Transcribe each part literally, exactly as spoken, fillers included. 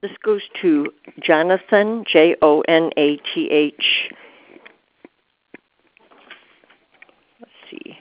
This goes to Jonathon, J O N A T H. Let's see.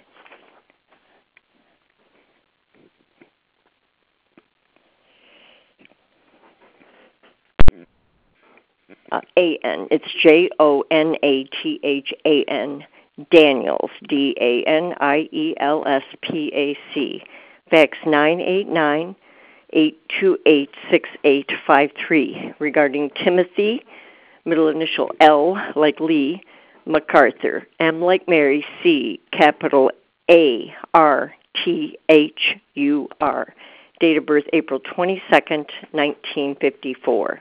Uh, A N. It's J O N A T H A N. Daniels, D A N I E L S P A C. Fax nine eight nine, eight two eight, six eight five three regarding Timothy, middle initial L like Lee, MacArthur, M like Mary, C, capital A R T H U R. Date of birth April twenty-second, nineteen fifty-four.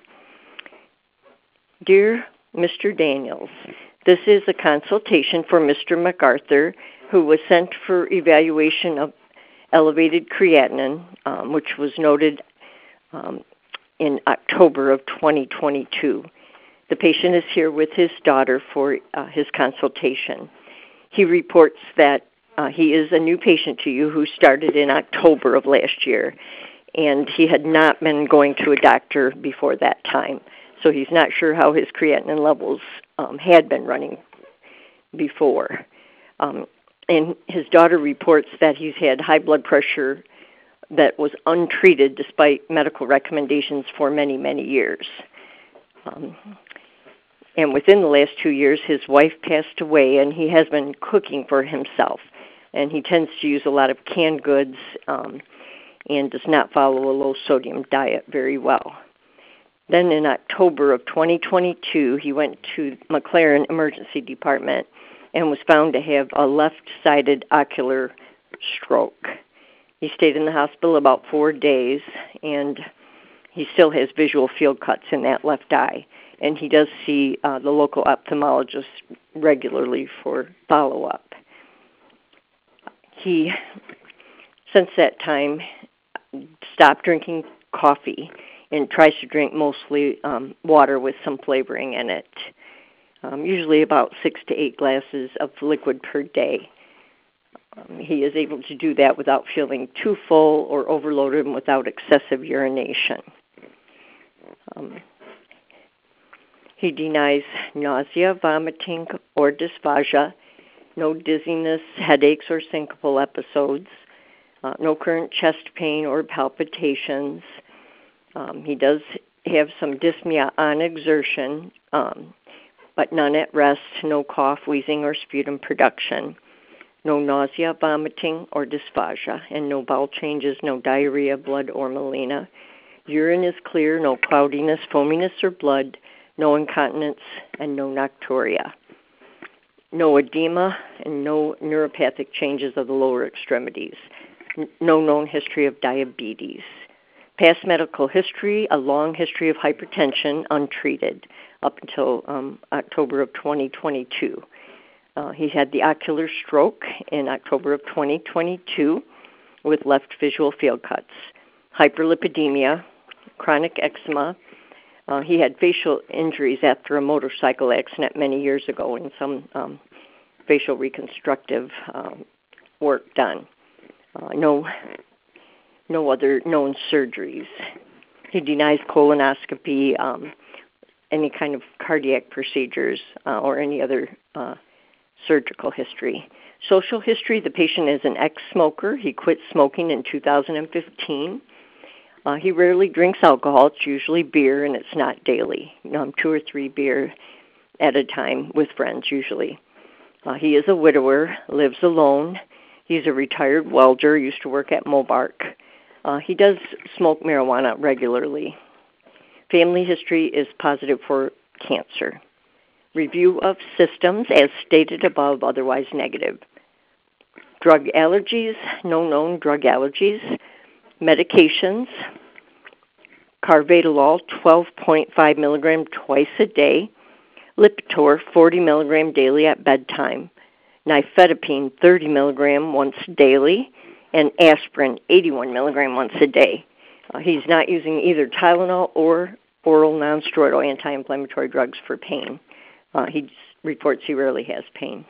Dear Mister Daniels, this is a consultation for Mister MacArthur, who was sent for evaluation of elevated creatinine, um, which was noted um, in October of twenty twenty-two. The patient is here with his daughter for uh, his consultation. He reports that uh, he is a new patient to you who started in October of last year, and he had not been going to a doctor before that time. So he's not sure how his creatinine levels um, had been running before. Um, and his daughter reports that he's had high blood pressure that was untreated despite medical recommendations for many, many years. Um, and within the last two years, his wife passed away, and he has been cooking for himself. And he tends to use a lot of canned goods um, and does not follow a low-sodium diet very well. Then in October of twenty twenty-two, he went to McLaren Emergency Department and was found to have a left-sided ocular stroke. He stayed in the hospital about four days, and he still has visual field cuts in that left eye. And he does see uh, the local ophthalmologist regularly for follow-up. He, since that time, stopped drinking coffee and tries to drink mostly um, water with some flavoring in it, um, usually about six to eight glasses of liquid per day. Um, he is able to do that without feeling too full or overloaded and without excessive urination. Um, he denies nausea, vomiting, or dysphagia, no dizziness, headaches, or syncopal episodes, uh, no current chest pain or palpitations. Um, he does have some dyspnea on exertion, um, but none at rest, no cough, wheezing, or sputum production, no nausea, vomiting, or dysphagia, and no bowel changes, no diarrhea, blood, or melena. Urine is clear, no cloudiness, foaminess, or blood, no incontinence, and no nocturia. No edema and no neuropathic changes of the lower extremities. N- no known history of diabetes. Past medical history, a long history of hypertension, untreated, up until um, October of twenty twenty-two. Uh, he had the ocular stroke in October of twenty twenty-two with left visual field cuts, hyperlipidemia, chronic eczema. Uh, he had facial injuries after a motorcycle accident many years ago and some um, facial reconstructive um, work done. Uh, no No other known surgeries. He denies colonoscopy, um, any kind of cardiac procedures, uh, or any other uh, surgical history. Social history, the patient is an ex-smoker. He quit smoking in two thousand fifteen. Uh, he rarely drinks alcohol. It's usually beer, and it's not daily. Um, two or three beer at a time with friends, usually. Uh, he is a widower, lives alone. He's a retired welder, used to work at Mobark. Uh, he does smoke marijuana regularly. Family history is positive for cancer. Review of systems, as stated above, otherwise negative. Drug allergies, no known drug allergies. Medications, carvedilol, twelve point five milligram twice a day. Lipitor, forty milligram daily at bedtime. Nifedipine, thirty milligram once daily. And aspirin, eighty-one milligram once a day. Uh, he's not using either Tylenol or oral nonsteroidal anti-inflammatory drugs for pain. Uh, he reports he rarely has pain.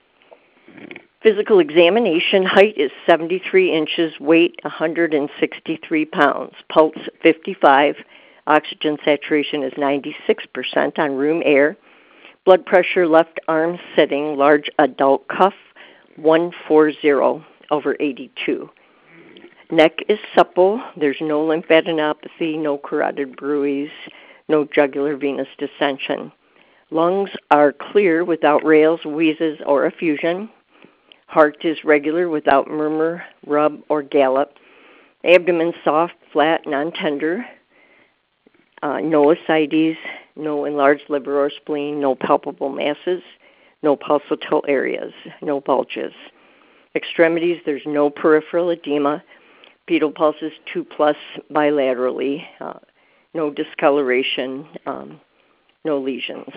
Physical examination, height is seventy-three inches, weight one hundred sixty-three pounds, pulse fifty-five, Oxygen saturation is ninety-six percent on room air. Blood pressure, left arm sitting, large adult cuff, one forty over eighty-two. Neck is supple. There's no lymphadenopathy, no carotid bruits, no jugular venous dissension. Lungs are clear without rales, wheezes, or effusion. Heart is regular without murmur, rub, or gallop. Abdomen soft, flat, non-tender. Uh, no ascites, no enlarged liver or spleen, no palpable masses, no pulsatile areas, no bulges. Extremities, there's no peripheral edema. Pedal pulse is two plus bilaterally, uh, no discoloration, um, no lesions.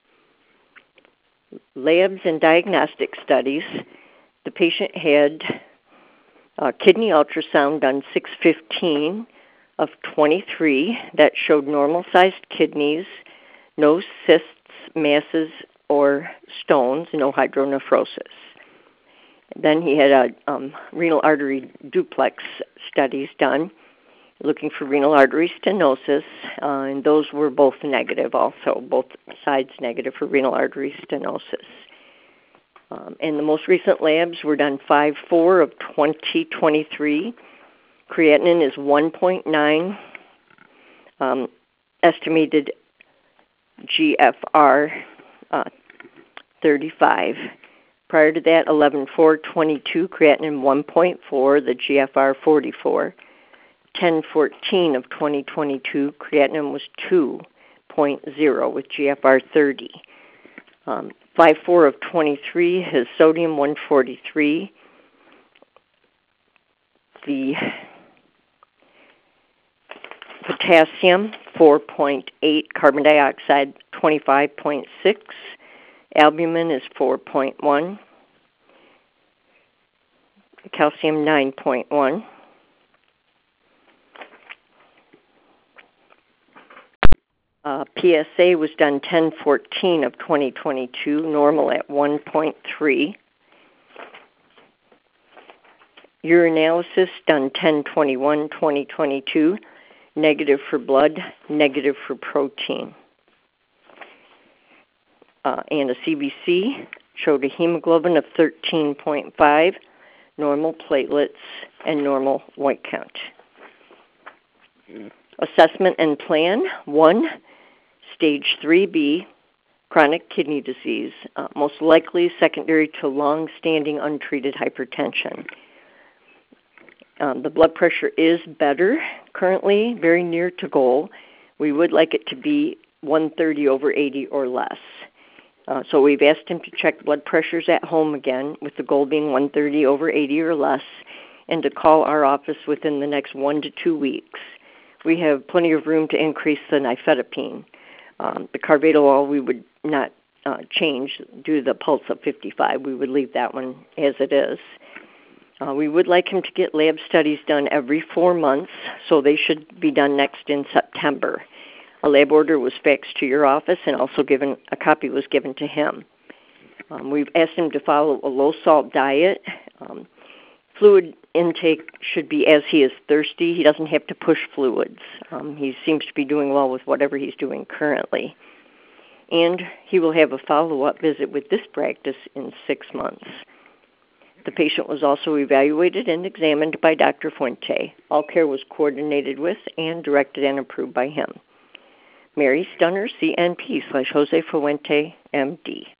Labs and diagnostic studies. The patient had a kidney ultrasound done six fifteen of twenty-three that showed normal-sized kidneys, no cysts, masses, or stones, no hydronephrosis. Then he had a um, renal artery duplex studies done, looking for renal artery stenosis, uh, and those were both negative also, both sides negative for renal artery stenosis. Um, and the most recent labs were done five four of twenty twenty-three. Creatinine is one point nine, um, estimated G F R uh, thirty-five. Prior to that, eleven four twenty-two, creatinine one point four, the G F R forty-four. ten fourteen of twenty twenty-two, creatinine was two point zero with G F R thirty. Um, five four of twenty-three, his sodium one forty-three. The potassium four point eight, carbon dioxide twenty-five point six. Albumin is four point one, calcium nine point one. Uh, P S A was done ten fourteen of twenty twenty-two, normal at one point three. Urinalysis done ten twenty-one twenty twenty-two, negative for blood, negative for protein. Uh, and a C B C showed a hemoglobin of thirteen point five, normal platelets, and normal white count. Assessment and plan. One, stage three B, chronic kidney disease, uh, most likely secondary to long-standing untreated hypertension. Um, the blood pressure is better currently, very near to goal. We would like it to be one thirty over eighty or less. Uh, so we've asked him to check blood pressures at home again, with the goal being one thirty over eighty or less, and to call our office within the next one to two weeks. We have plenty of room to increase the nifedipine. Um, the carvedilol we would not uh, change due to the pulse of fifty-five. We would leave that one as it is. Uh, we would like him to get lab studies done every four months, so they should be done next in September. A lab order was faxed to your office, and also given a copy was given to him. Um, we've asked him to follow a low-salt diet. Um, fluid intake should be as he is thirsty. He doesn't have to push fluids. Um, he seems to be doing well with whatever he's doing currently. And he will have a follow-up visit with this practice in six months. The patient was also evaluated and examined by Doctor Fuente. All care was coordinated with and directed and approved by him. Mary Stunner, C N P slash Jose Fuente, M D.